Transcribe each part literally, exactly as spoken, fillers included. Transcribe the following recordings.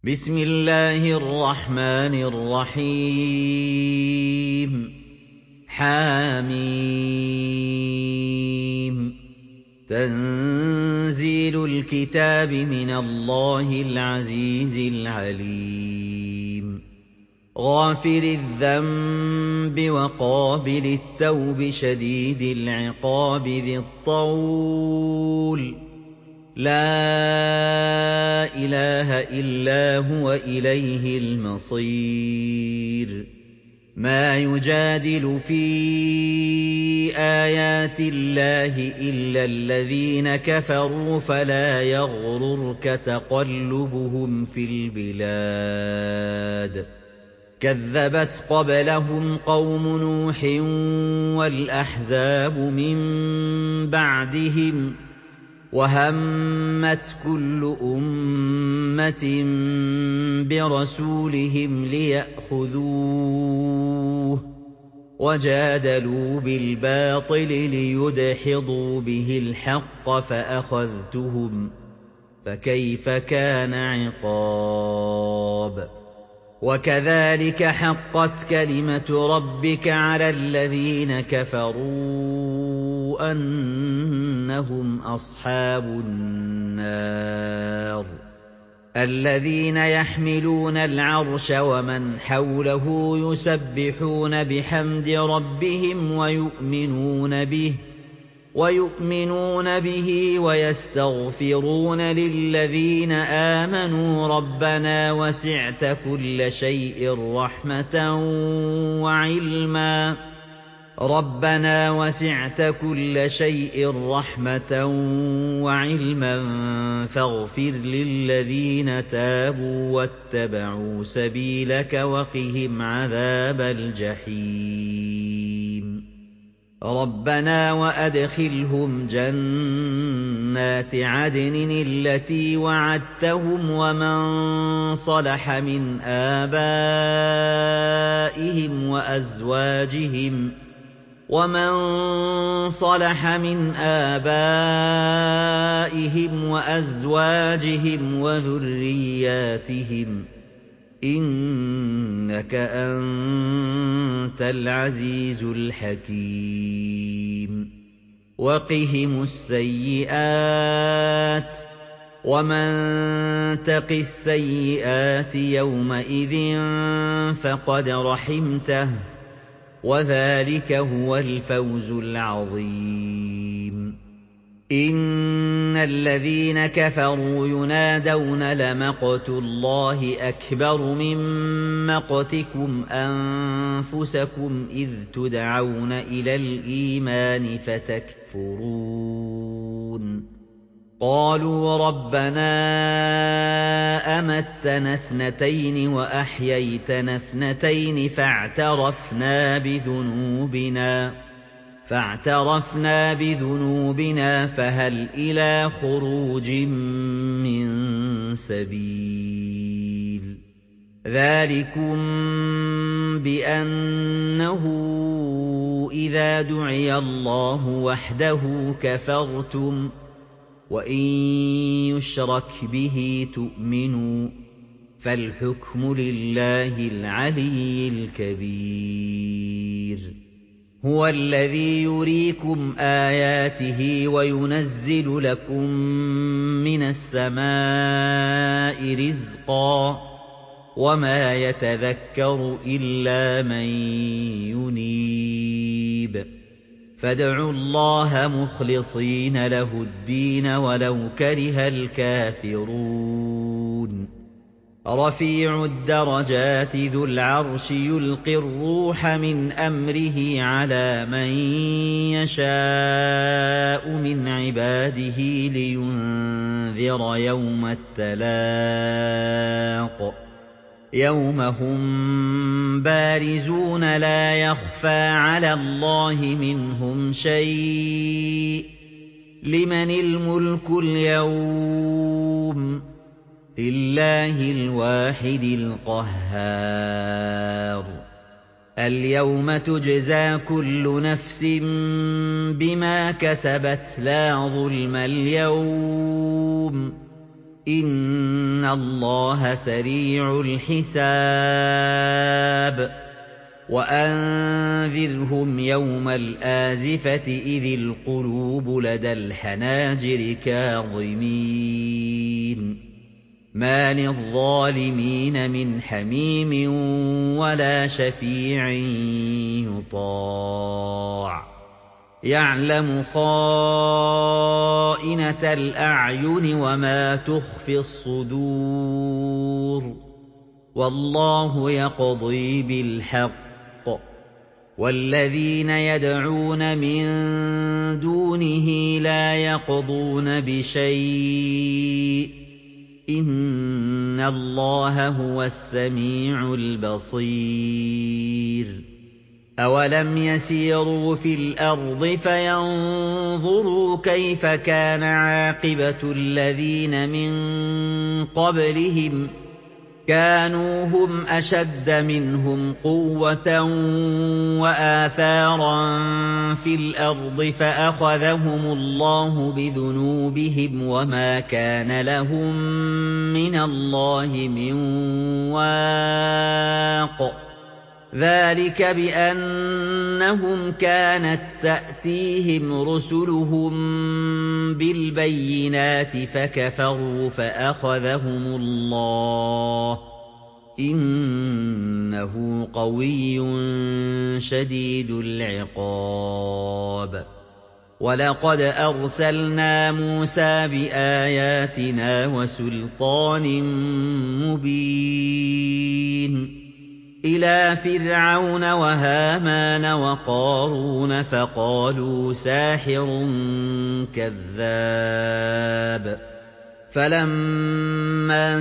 بسم الله الرحمن الرحيم حم تنزيل الكتاب من الله العزيز العليم غافر الذنب وقابل التوب شديد العقاب ذي الطول لا إله إلا هو إليه المصير ما يجادل في آيات الله إلا الذين كفروا فلا يغررك تقلبهم في البلاد كذبت قبلهم قوم نوح والأحزاب من بعدهم وهمت كل أمة برسولهم ليأخذوه وجادلوا بالباطل ليدحضوا به الحق فأخذتهم فكيف كان عقاب وكذلك حقت كلمة ربك على الذين كفروا أنهم أصحاب النار الذين يحملون العرش ومن حوله يسبحون بحمد ربهم ويؤمنون به ويؤمنون به ويستغفرون للذين آمنوا ربنا وسعت كل شيء رحمة وعلما ربنا وسعت كل شيء رحمة وعلما فاغفر للذين تابوا واتبعوا سبيلك وقهم عذاب الجحيم ربنا وأدخلهم جنات عدن التي وعدتهم ومن صلح من آبائهم وأزواجهم ومن صلح من آبائهم وأزواجهم وذرياتهم إنك أنت العزيز الحكيم وقهم السيئات ومن تق السيئات يومئذ فقد رحمته وذلك هو الفوز العظيم إن الذين كفروا ينادون لمقت الله أكبر من مقتكم أنفسكم إذ تدعون إلى الإيمان فتكفرون قالوا ربنا أمتنا اثنتين وأحييتنا اثنتين فاعترفنا بذنوبنا فاعترفنا بذنوبنا فهل إلى خروج من سبيل ذلكم بأنه إذا دعي الله وحده كفرتم وإن يشرك به تؤمنوا فالحكم لله العلي الكبير هو الذي يريكم آياته وينزل لكم من السماء رزقا وما يتذكر إلا من ينيب فادعوا الله مخلصين له الدين ولو كره الكافرون رفيع الدرجات ذو العرش يلقي الروح من أمره على من يشاء من عباده لينذر يوم التلاق يوم هم بارزون لا يخفى على الله منهم شيء لمن الملك اليوم لله الواحد القهار اليوم تجزى كل نفس بما كسبت لا ظلم اليوم إِنَّ اللَّهَ سَرِيعُ الْحِسَابِ وَأَنذِرْهُمْ يَوْمَ الْآزِفَةِ إِذِ الْقُلُوبُ لَدَى الْحَنَاجِرِ كَاظِمِينَ مَا لِلظَّالِمِينَ مِنْ حَمِيمٍ وَلَا شَفِيعٍ يُطَاعُ يَعْلَمُ خَائِنَةَ الْأَعْيُنِ وَمَا تُخْفِي الصُّدُورُ وَاللَّهُ يَقْضِي بِالْحَقِّ وَالَّذِينَ يَدْعُونَ مِن دُونِهِ لَا يَقْضُونَ بِشَيْءٍ ۗ إِنَّ اللَّهَ هُوَ السَّمِيعُ الْبَصِيرُ أَوَلَمْ يَسِيرُوا فِي الْأَرْضِ فَيَنظُرُوا كَيْفَ كَانَ عَاقِبَةُ الَّذِينَ مِن قَبْلِهِمْ ۚ كَانُوا هُمْ أَشَدَّ مِنْهُمْ قُوَّةً وَآثَارًا فِي الْأَرْضِ فَأَخَذَهُمُ اللَّهُ بِذُنُوبِهِمْ وَمَا كَانَ لَهُم مِّنَ اللَّهِ مِن وَاقٍ ذَٰلِكَ بِأَنَّهُمْ كَانَت تَّأْتِيهِمْ رُسُلُهُم بِالْبَيِّنَاتِ فَكَفَرُوا فَأَخَذَهُمُ اللَّهُ ۚ إِنَّهُ قَوِيٌّ شَدِيدُ الْعِقَابِ وَلَقَدْ أَرْسَلْنَا مُوسَىٰ بِآيَاتِنَا وَسُلْطَانٍ مُّبِينٍ إِلَىٰ فِرْعَوْنَ وَهَامَانَ وَقَارُونَ فَقَالُوا سَاحِرٌ كَذَّابٌ فَلَمَّا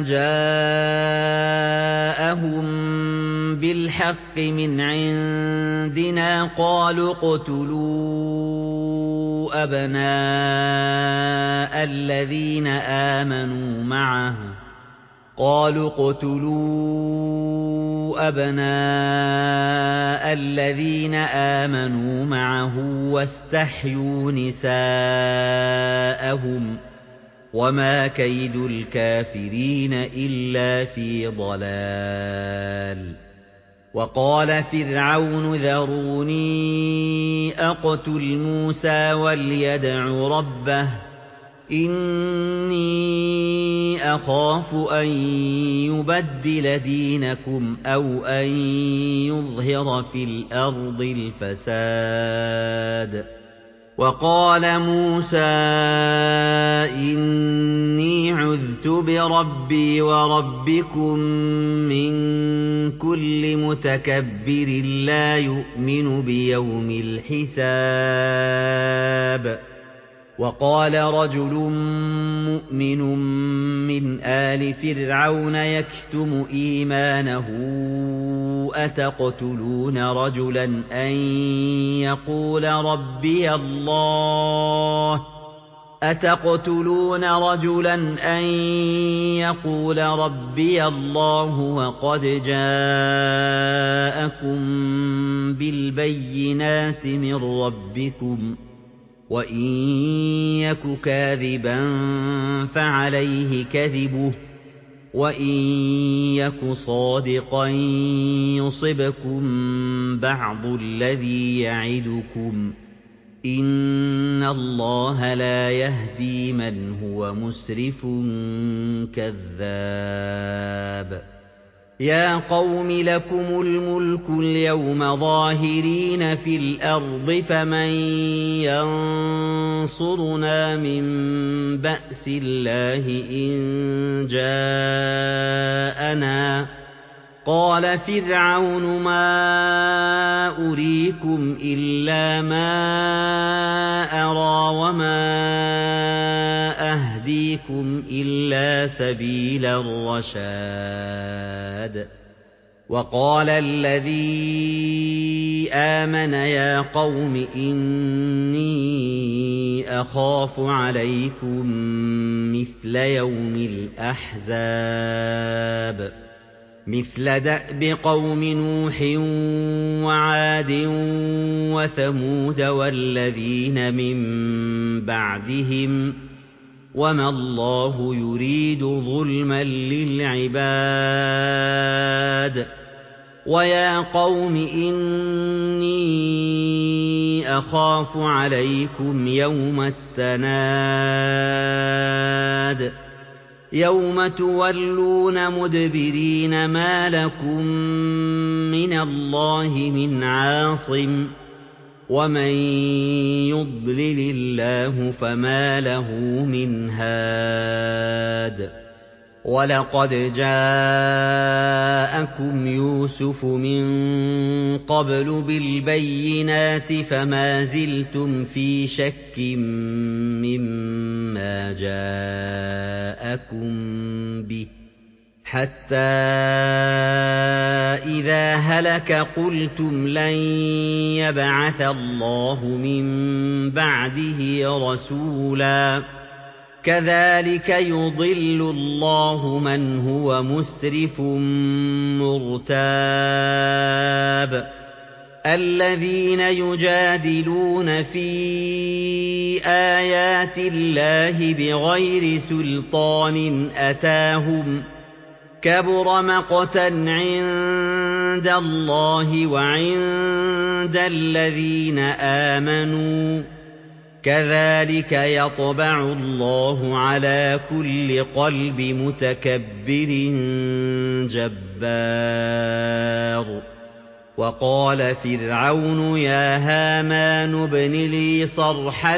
جَاءَهُم بِالْحَقِّ مِنْ عِندِنَا قَالُوا اقْتُلُوا أَبْنَاءَ الَّذِينَ آمَنُوا مَعَهُ قالوا اقتلوا أبناء الذين آمنوا معه واستحيوا نساءهم وما كيد الكافرين إلا في ضلال وقال فرعون ذروني أقتل موسى وليدع ربه إني أخاف أن يبدل دينكم أو أن يظهر في الأرض الفساد وقال موسى إني عذت بربي وربكم من كل متكبر لا يؤمن بيوم الحساب وقال رجل مؤمن من آل فرعون يكتم إيمانه أتقتلون رجلا أن يقول ربي الله أتقتلون رجلا أن يقول ربي الله وقد جاءكم بالبينات من ربكم وإن يك كاذبا فعليه كذبه وإن يك صادقا يصبكم بعض الذي يعدكم إن الله لا يهدي من هو مسرف كذاب يا قوم لكم الملك اليوم ظاهرين في الأرض فمن ينصرنا من بأس الله إن جاءنا قال فرعون ما أريكم إلا ما أرى وما أهديكم إلا سبيل الرشاد وقال الذي آمن يا قوم إني أخاف عليكم مثل يوم الأحزاب مثل دأب قوم نوح وعاد وثمود والذين من بعدهم وَمَا اللَّهُ يُرِيدُ ظُلْمًا لِّلْعِبَادِ وَيَا قَوْمِ إِنِّي أَخَافُ عَلَيْكُمْ يَوْمَ التَّنَادِ يَوْمَ تُوَلُّونَ مُدْبِرِينَ مَا لَكُم مِّنَ اللَّهِ مِنْ عَاصِمٍ وَمَن يُضْلِلِ اللَّهُ فَمَا لَهُ مِنْ هَادٍ وَلَقَدْ جَاءَكُمْ يُوسُفُ مِن قَبْلُ بِالْبَيِّنَاتِ فَمَا زِلْتُمْ فِي شَكٍّ مِّمَّا جَاءَكُم بِهِ حَتَّىٰ إِذَا هَلَكَ قُلْتُمْ لَن يَبْعَثَ اللَّهُ مِن بَعْدِهِ رَسُولًا ۚ كَذَٰلِكَ يُضِلُّ اللَّهُ مَنْ هُوَ مُسْرِفٌ مُّرْتَابٌ الَّذِينَ يُجَادِلُونَ فِي آيَاتِ اللَّهِ بِغَيْرِ سُلْطَانٍ أَتَاهُمْ ۖ كَبُرَ مَقْتًا عِندَ اللَّهِ وَعِندَ الَّذِينَ آمَنُوا ۚ كَذَٰلِكَ يَطْبَعُ اللَّهُ عَلَىٰ كُلِّ قَلْبِ مُتَكَبِّرٍ جَبَّارٍ وَقَالَ فِرْعَوْنُ يَا هَامَانُ ابْنِ لِي صَرْحًا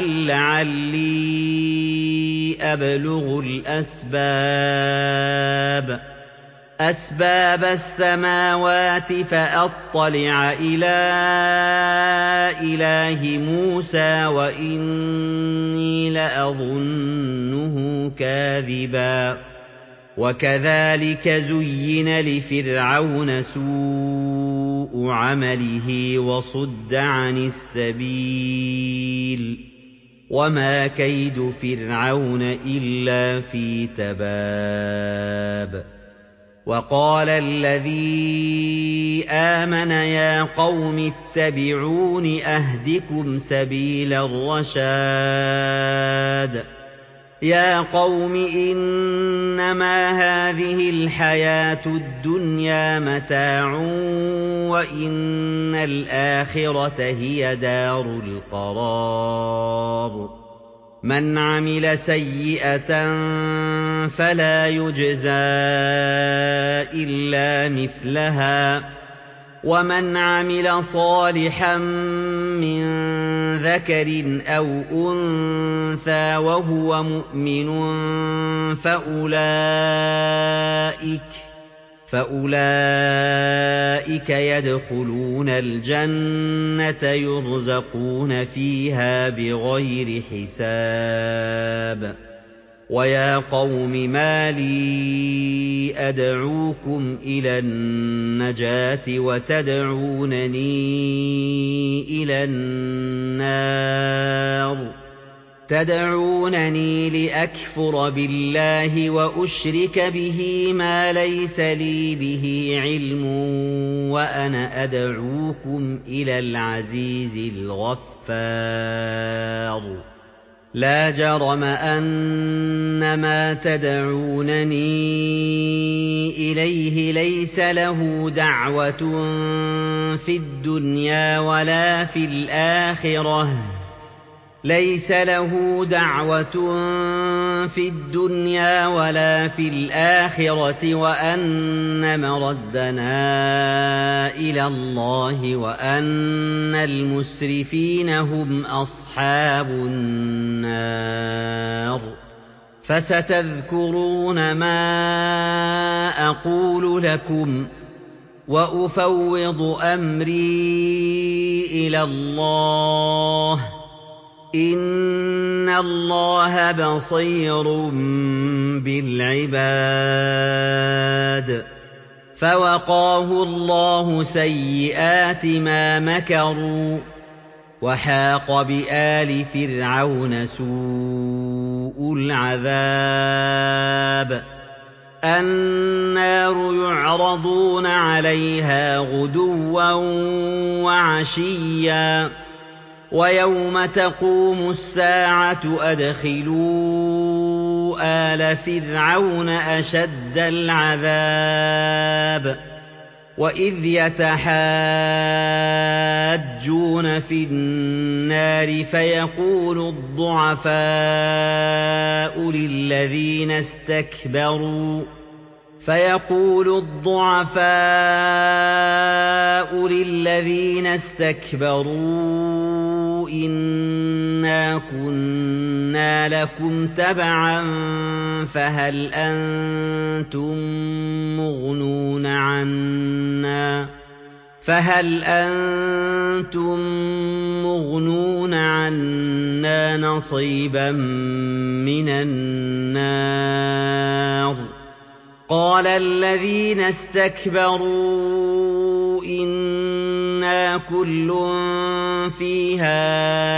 لَّعَلِّي أَبْلُغُ الْأَسْبَابَ أَسْبَابَ السَّمَاوَاتِ فَأَطَّلِعَ إِلَىٰ إِلَٰهِ مُوسَىٰ وَإِنِّي لَأَظُنُّهُ كَاذِبًا وَكَذَٰلِكَ زُيِّنَ لِفِرْعَوْنَ سُوءُ عَمَلِهِ وَصُدَّ عَنِ السَّبِيلِ وَمَا كَيْدُ فِرْعَوْنَ إِلَّا فِي تَبَابٍ وَقَالَ الَّذِي آمَنَ يَا قَوْمِ اتَّبِعُونِ أَهْدِكُمْ سَبِيلَ الرَّشَادِ يَا قَوْمِ إِنَّمَا هَٰذِهِ الْحَيَاةُ الدُّنْيَا مَتَاعٌ وَإِنَّ الْآخِرَةَ هِيَ دَارُ الْقَرَارِ مَنْ عَمِلَ سَيِّئَةً فَلَا يُجْزَىٰ إِلَّا مِثْلَهَا وَمَنْ عَمِلَ صَالِحًا مِّن ذَكَرٍ أَوْ أُنثَىٰ وَهُوَ مُؤْمِنٌ فَأُولَٰئِكَ فَأُولَٰئِكَ يَدْخُلُونَ الْجَنَّةَ يُرْزَقُونَ فِيهَا بِغَيْرِ حِسَابٍ وَيَا قَوْمِ مَا لِي أَدْعُوكُمْ إِلَى النَّجَاةِ وَتَدْعُونَنِي إِلَى النَّارِ تَدْعُونَنِي لِأَكْفُرَ بِاللَّهِ وَأُشْرِكَ بِهِ مَا لَيْسَ لِي بِهِ عِلْمٌ وَأَنَا أَدْعُوكُمْ إِلَى الْعَزِيزِ الْغَفَّارِ لَا جَرَمَ أَنَّ مَا تَدْعُونَنِي إِلَيْهِ لَيْسَ لَهُ دَعْوَةٌ فِي الدُّنْيَا وَلَا فِي الْآخِرَةِ لَيْسَ لَهُ دَعْوَةٌ فِي الدُّنْيَا وَلَا فِي الْآخِرَةِ وَأَنَّ مَرَدَّنَا إِلَى اللَّهِ وَأَنَّ الْمُسْرِفِينَ هُمْ أَصْحَابُ النَّارِ فَسَتَذْكُرُونَ مَا أَقُولُ لَكُمْ وَأُفَوِّضُ أَمْرِي إِلَى اللَّهِ ۚ إِنَّ اللَّهَ بَصِيرٌ بِالْعِبَادِ فَوَقَاهُ اللَّهُ سَيِّئَاتِ مَا مَكَرُوا وَحَاقَ بِآلِ فِرْعَوْنَ سُوءُ الْعَذَابِ النَّارُ يُعْرَضُونَ عَلَيْهَا غُدُوًّا وَعَشِيًّا وَيَوْمَ تَقُومُ السَّاعَةُ أَدْخِلُوا آلَ فِرْعَوْنَ أَشَدَّ الْعَذَابِ وَإِذْ يَتَحَاجُّونَ فِي النَّارِ فَيَقُولُ الضُّعَفَاءُ لِلَّذِينَ اسْتَكْبَرُوا فيقول الضعفاء للذين استكبروا إنا كنا لكم تبعا فهل أنتم مغنون عنا فهل أنتم مغنون عنا نصيبا من النار قال الذين استكبروا إنا كل فيها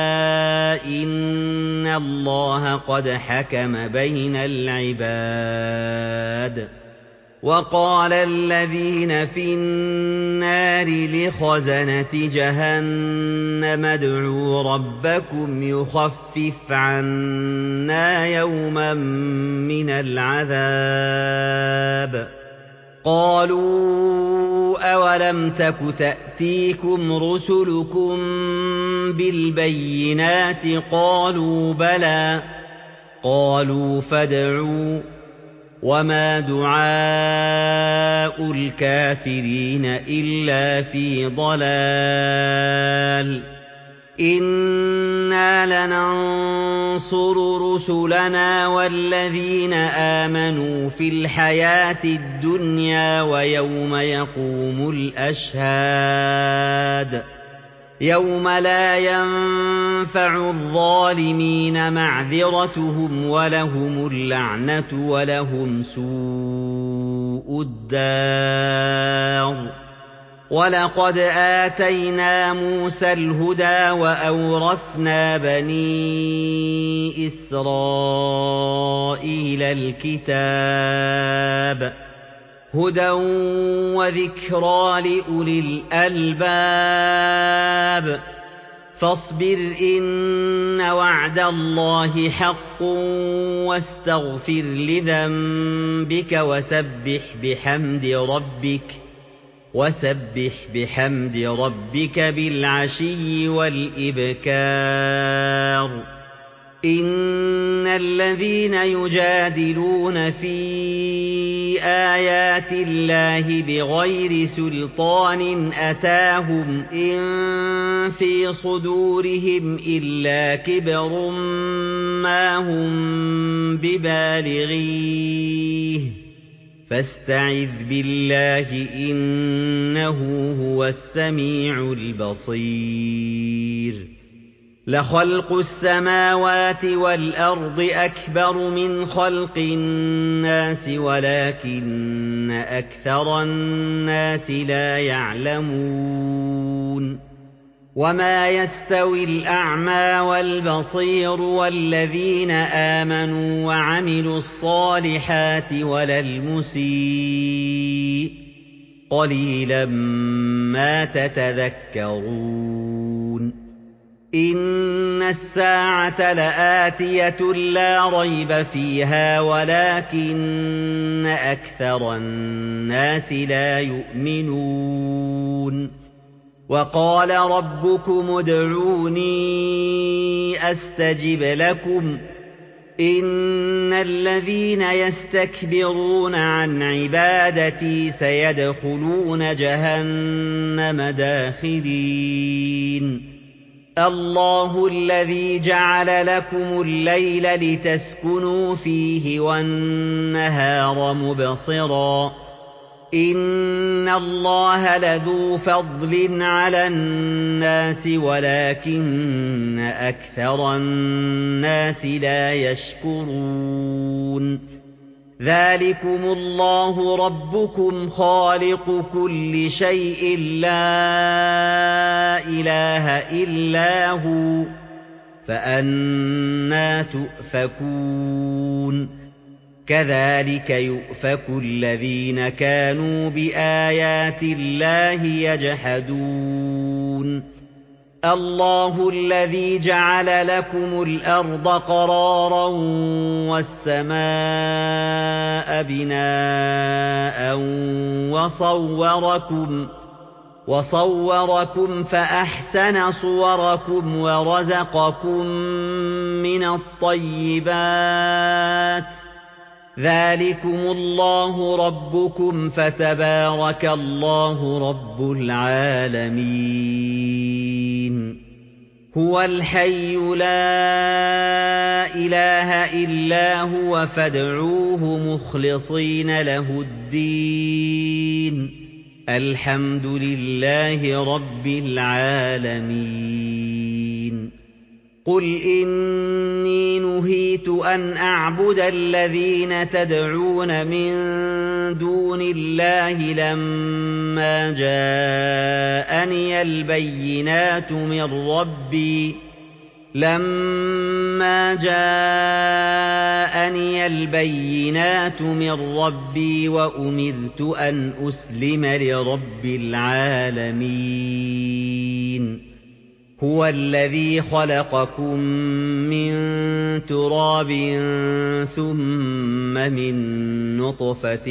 إن الله قد حكم بين العباد وقال الذين في النار لخزنة جهنم ادعوا ربكم يخفف عنا يوما من العذاب قالوا أولم تك تأتيكم رسلكم بالبينات قالوا بلى قالوا فادعوا وما دعاء الكافرين إلا في ضلال إنا لننصر رسلنا والذين آمنوا في الحياة الدنيا ويوم يقوم الأشهاد يوم لا ينفع الظالمين معذرتهم ولهم اللعنة ولهم سوء الدار ولقد آتينا موسى الهدى وأورثنا بني إسرائيل الكتاب هدى وذكرى لأولي الألباب فاصبر إن وعد الله حق واستغفر لذنبك وسبح بحمد ربك وسبح بحمد ربك بالعشي والإبكار إن الذين يجادلون في آيات الله بغير سلطان أتاهم إن في صدورهم إلا كبر ما هم ببالغيه فاستعذ بالله إنه هو السميع البصير لخلق السماوات والأرض أكبر من خلق الناس ولكن أكثر الناس لا يعلمون وما يستوي الأعمى والبصير والذين آمنوا وعملوا الصالحات ولا المسيء قليلا ما تتذكرون إن الساعة لآتية لا ريب فيها ولكن أكثر الناس لا يؤمنون وقال ربكم ادعوني أستجب لكم إن الذين يستكبرون عن عبادتي سيدخلون جهنم داخرين الله الذي جعل لكم الليل لتسكنوا فيه والنهار مبصرا إن الله لذو فضل على الناس ولكن أكثر الناس لا يشكرون ذلكم الله ربكم خالق كل شيء لا إله إلا هو فأنى تؤفكون كذلك يؤفك الذين كانوا بآيات الله يجحدون اللَّهُ الَّذِي جَعَلَ لَكُمُ الْأَرْضَ قَرَارًا وَالسَّمَاءَ بِنَاءً وَصَوَّرَكُمْ وَصَوَّرَكُمْ فَأَحْسَنَ صُوَرَكُمْ وَرَزَقَكُم مِّنَ الطَّيِّبَاتِ ۚ ذَٰلِكُمُ اللَّهُ رَبُّكُمْ فَتَبَارَكَ اللَّهُ رَبُّ الْعَالَمِينَ هُوَ الْحَيُّ لَا إِلَٰهَ إِلَّا هُوَ فَادْعُوهُ مُخْلِصِينَ لَهُ الدِّينَ الْحَمْدُ لِلَّهِ رَبِّ الْعَالَمِينَ قُلْ إِنِّي نُهِيتُ أَنْ أَعْبُدَ الَّذِينَ تَدْعُونَ مِن دُونِ اللَّهِ لَمَّا جَاءَنِيَ الْبَيِّنَاتُ مِن رَّبِّي لَمَّا جَاءَنِيَ الْبَيِّنَاتُ مِن رَّبِّي وَأُمِرْتُ أَنْ أُسْلِمَ لِرَبِّ الْعَالَمِينَ هُوَ الَّذِي خَلَقَكُم مِّن تُرَابٍ ثُمَّ مِن نُّطْفَةٍ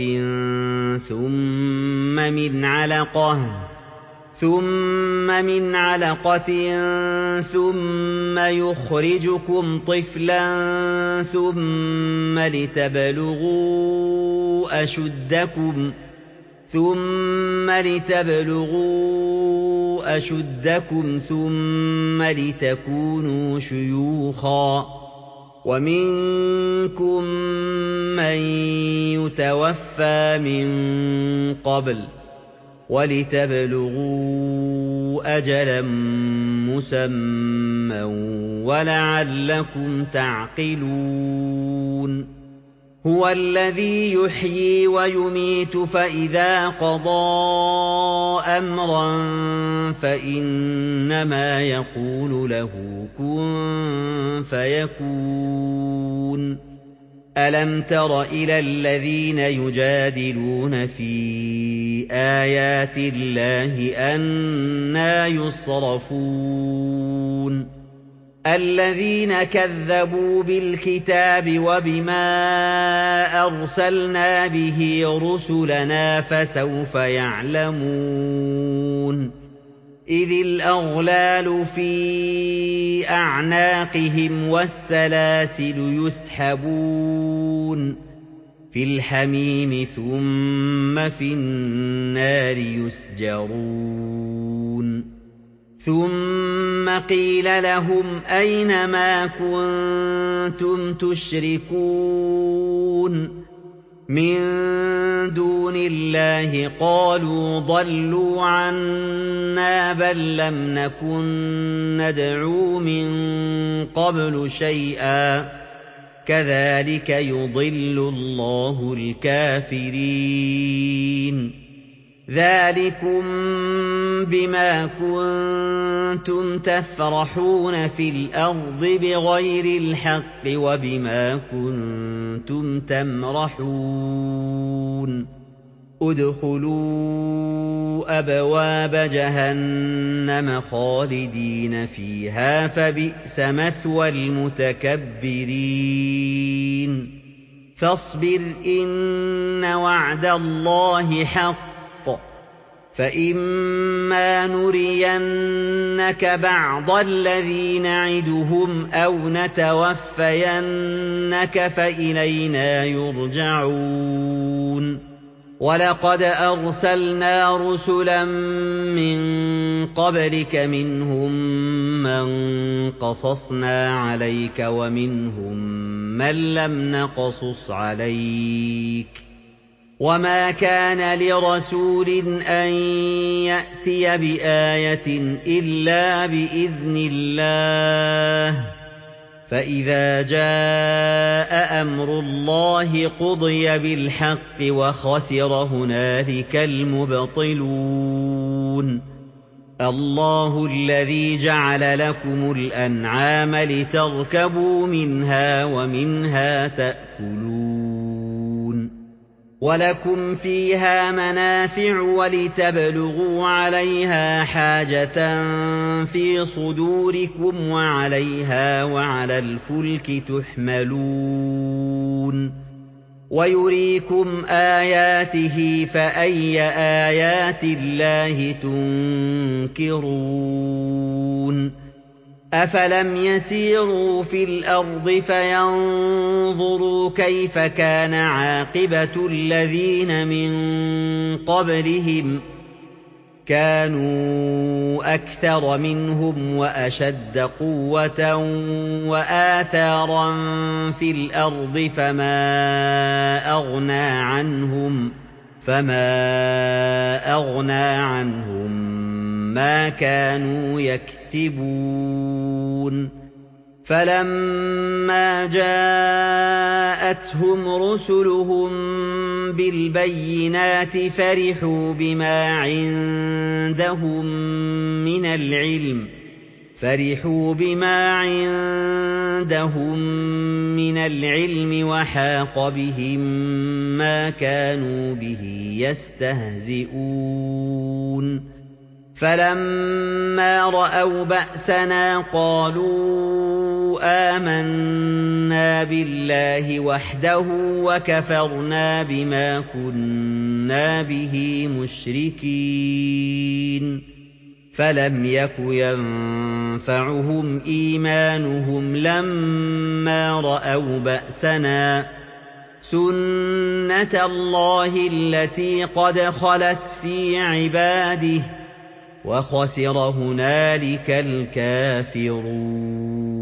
ثُمَّ مِنْ عَلَقَةٍ ثُمَّ مِنْ عَلَقَةٍ ثُمَّ يُخْرِجُكُمْ طِفْلًا ثُمَّ لِتَبْلُغُوا أَشُدَّكُمْ ثُمَّ لِتَبْلُغُوا أَشُدَّكُمْ ثُمَّ لِتَكُونُوا شُيُوخًا ۚ وَمِنكُم مَّن يُتَوَفَّىٰ مِن قَبْلُ ۖ وَلِتَبْلُغُوا أَجَلًا مُّسَمًّى وَلَعَلَّكُمْ تَعْقِلُونَ هُوَ الَّذِي يُحْيِي وَيُمِيتُ فَإِذَا قَضَىٰ أَمْرًا فَإِنَّمَا يَقُولُ لَهُ كُن فَيَكُونُ أَلَمْ تَرَ إِلَى الَّذِينَ يُجَادِلُونَ فِي آيَاتِ اللَّهِ أَنَّىٰ يُصْرَفُونَ الَّذِينَ كَذَّبُوا بِالْكِتَابِ وَبِمَا أَرْسَلْنَا بِهِ رُسُلَنَا فَسَوْفَ يَعْلَمُونَ إِذِ الْأَغْلَالُ فِي أَعْنَاقِهِمْ وَالسَّلَاسِلُ يُسْحَبُونَ فِي الْحَمِيمِ ثُمَّ فِي النَّارِ يُسْجَرُونَ ثُمَّ قِيلَ لَهُمْ أَيْنَ مَا كُنتُمْ تُشْرِكُونَ مِن دُونِ اللَّهِ قَالُوا ضَلُّوا عَنَّا بَل لَّمْ نَكُن نَّدْعُو مِن قَبْلُ شَيْئًا ۚ كَذَٰلِكَ يُضِلُّ اللَّهُ الْكَافِرِينَ ذَٰلِكُم بِمَا كُنتُمْ تَفْرَحُونَ فِي الْأَرْضِ بِغَيْرِ الْحَقِّ وَبِمَا كُنتُمْ تَمْرَحُونَ ادْخُلُوا أَبْوَابَ جَهَنَّمَ خَالِدِينَ فِيهَا فَبِئْسَ مَثْوَى الْمُتَكَبِّرِينَ فَاصْبِرْ إِنَّ وَعْدَ اللَّهِ حَقٌّ فَإِمَّا نُرِيَنَّكَ بَعْضَ الَّذِي نَعِدُهُمْ أَوْ نَتَوَفَّيَنَّكَ فَإِلَيْنَا يُرْجَعُونَ وَلَقَدْ أَرْسَلْنَا رُسُلًا مِّن قَبْلِكَ مِنْهُم مَّن قَصَصْنَا عَلَيْكَ وَمِنْهُم مَّن لَّمْ نَقْصُصْ عَلَيْكَ ۗ وَمَا كَانَ لِرَسُولٍ أَن يَأْتِيَ بِآيَةٍ إِلَّا بِإِذْنِ اللَّهِ ۚ فَإِذَا جَاءَ أَمْرُ اللَّهِ قُضِيَ بِالْحَقِّ وَخَسِرَ هُنَالِكَ الْمُبْطِلُونَ اللَّهُ الَّذِي جَعَلَ لَكُمُ الْأَنْعَامَ لِتَرْكَبُوا مِنْهَا وَمِنْهَا تَأْكُلُونَ وَلَكُمْ فِيهَا مَنَافِعُ وَلِتَبْلُغُوا عَلَيْهَا حَاجَةً فِي صُدُورِكُمْ وَعَلَيْهَا وَعَلَى الْفُلْكِ تُحْمَلُونَ وَيُرِيكُمْ آيَاتِهِ فَأَيَّ آيَاتِ اللَّهِ تُنكِرُونَ أَفَلَمْ يَسِيرُوا فِي الْأَرْضِ فَيَنظُرُوا كَيْفَ كَانَ عَاقِبَةُ الَّذِينَ مِن قَبْلِهِمْ ۚ كَانُوا أَكْثَرَ مِنْهُمْ وَأَشَدَّ قُوَّةً وَآثَارًا فِي الْأَرْضِ فَمَا أَغْنَىٰ عَنْهُم مَّا كَانُوا يَكْسِبُونَ فَلَمَّا جَاءَتْهُمْ رُسُلُهُم بِالْبَيِّنَاتِ فَرِحُوا بِمَا عِندَهُم مِّنَ الْعِلْمِ وَحَاقَ بِهِم مَّا كَانُوا بِهِ يَسْتَهْزِئُونَ فَلَمَّا رَأَوْا بَأْسَنَا قَالُوا آمَنَّا بِاللَّهِ وَحْدَهُ وَكَفَرْنَا بِمَا كُنَّا بِهِ مُشْرِكِينَ فَلَمْ يَكُ يَنفَعُهُمْ إِيمَانُهُمْ لَمَّا رَأَوْا بَأْسَنَا ۖ سُنَّتَ اللَّهِ الَّتِي قَدْ خَلَتْ فِي عِبَادِهِ ۖ وَخَسِرَ هُنَالِكَ الْكَافِرُونَ